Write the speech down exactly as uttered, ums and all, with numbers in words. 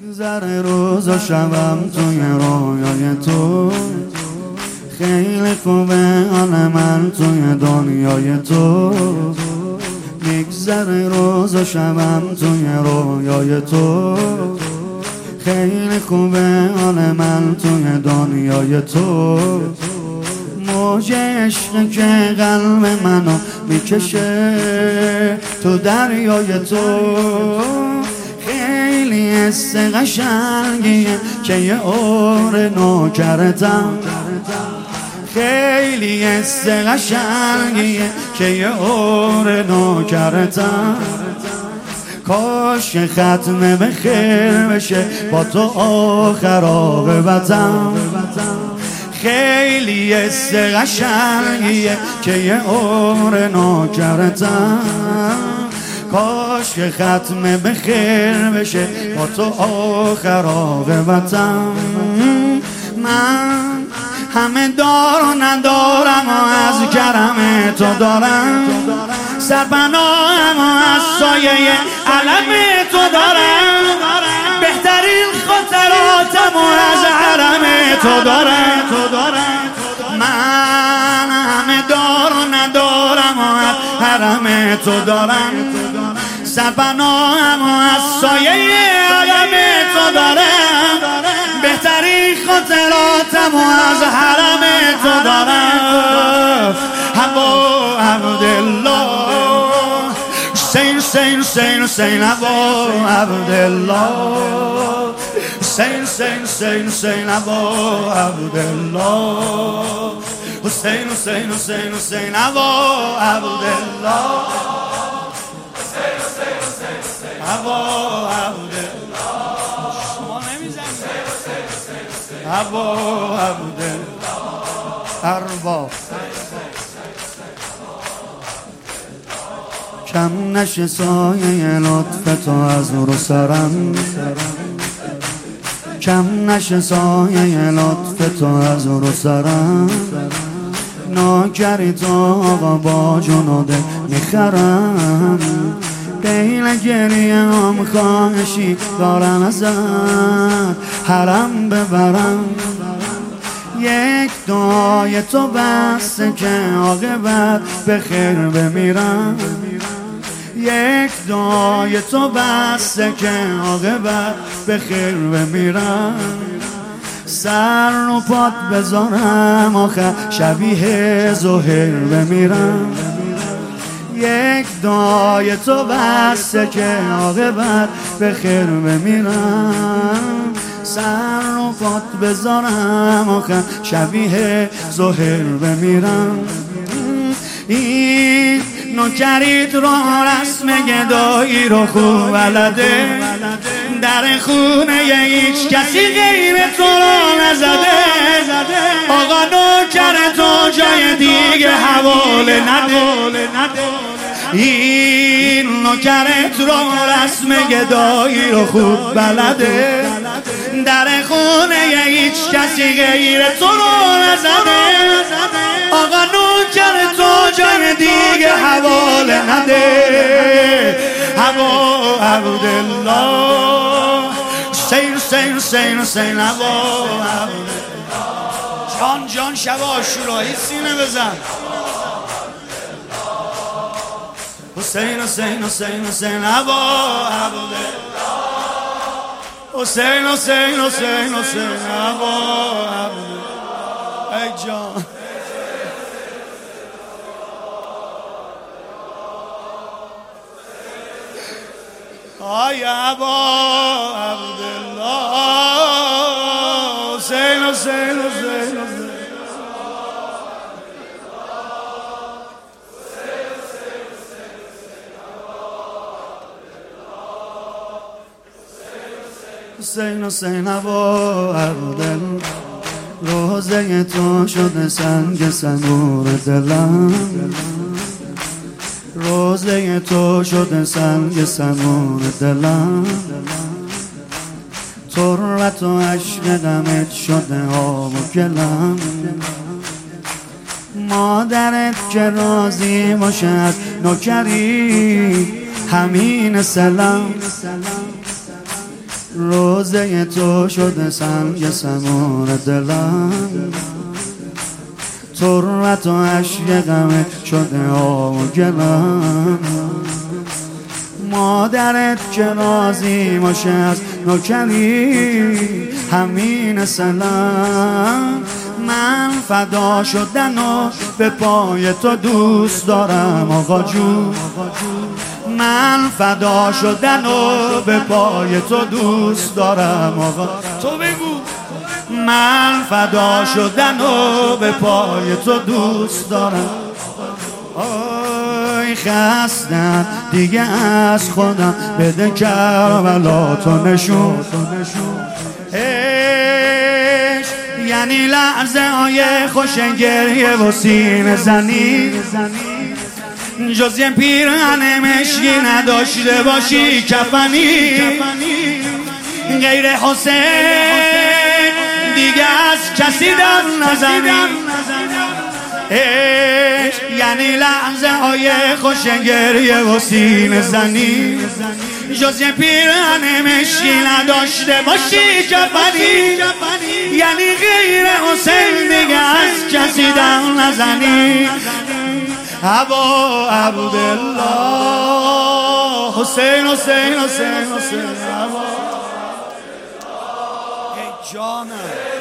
میگذره روز و شبم توی رویای تو، خیلی خوبه حال من توی دنیای تو. میگذره روز و شبم توی رویای تو، خیلی خوبه حال من توی دنیای تو. موج عشق که قلب منو میکشه تو دریای تو، خیلی حس قشنگیه که یه عمر نوکرتم، خیلی حس قشنگیه که یه عمر نوکرتم. کاش ختم به خیر بشه با تو آخر عاقبتم، خیلی حس قشنگیه که یه عمر نوکرتم. کاش ختم به خیر بشه با تو آخر عاقبتم. من همه دار و ندارم و از کرم تو دارم، سرپناهم و از سایه علم تو دارم، بهترین خاطراتم و از حرم تو دارم. من همه دار و ندارم و از حرم تو دارم، سرپناهم و از سایه علم تو دارم، بهترین خاطراتم و از حرم تو دارم. ابا عبدالله حسین حسین حسین حسین ابا عبدالله حسین حسین حسین حسین ابا عبدالله حسین حسین حسین حسین ابا عبدالله حسین حسین حسین حسین ابا عبدالله. شما نمیزنید ابا عبدالله ارباب کم نشه سایه لطف تو از رو سرم، کم نشه سایه لطف تو از رو سرم. ناکری تو آقا با جنوده میخرم، قیل گریه هم خواهشی دارم ازت حرم ببرم. یک دعای تو بسته که عاقبت به خیر بمیرم، یک دعای تو بسته که عاقبت به خیر بمیرم. سر رو پات بذارم آخر شبیه زهر بمیرم، یک دعای تو بسته که عاقبت به خیر بمیرم. سر رو پات بذارم آخر شبیه زهر بمیرم. این نوکریت رو رسم گدایی رو خوب بلده، در خونه هیچ کسی غیر تو رو نزده. آقا نوکر تو جای دیگه حواله نده، این نوکرت رو رسم گدایی رو خوب بلده، در خونه هیچ کسی غیر تو رو نزده. آقا نوکر تو جای دیگه حواله نده. ابا عبدالله حسین حسین حسین حسین ابا عبدالله. جان جان شب عاشورایی سینه بزن. حسین حسین حسین حسین ابا عبدالله حسین حسین حسین حسین ابا عبدالله. ای جان آی ابا عبدالله حسین حسین حسین حسین حسین ابا عبدالله. روزه تو شده سنگ سنگور دلم، روزه تو شده سنگ سنگور دلم. تربت و عشق دمت شده آب و گلم. مادرت که راضی باشد نوکری همین سلام. روزه تو شده سنگ سمون دلم، تربت و عشق غمه شده آب و گلم. مادرت که راضی باشه از نوکری همین سلام. من فدا شدن و به پای تو دوست دارم آقا جون، من فدا شدن و به پای تو دوست دارم آقا. تو بگو. من فدا شدن و به پای تو دوست دارم. آی خستم دیگه از خودم، بده کربلا تو نشون. عشق یعنی لحظه های خوش گریه و سینه زنی، جز یه پیرهن مشکی نداشته باشی کفنی. غیر حسین دیگه از کسی در نزنی. عشق یعنی لحظه های خوش گریه و سینه زنی، جز یه پیرهن مشکی نداشته باشی کفنی. یعنی غیر حسین دیگه از کسی در نزنی. ابا عبدالله حسین حسین حسین حسین ابا ای جانم.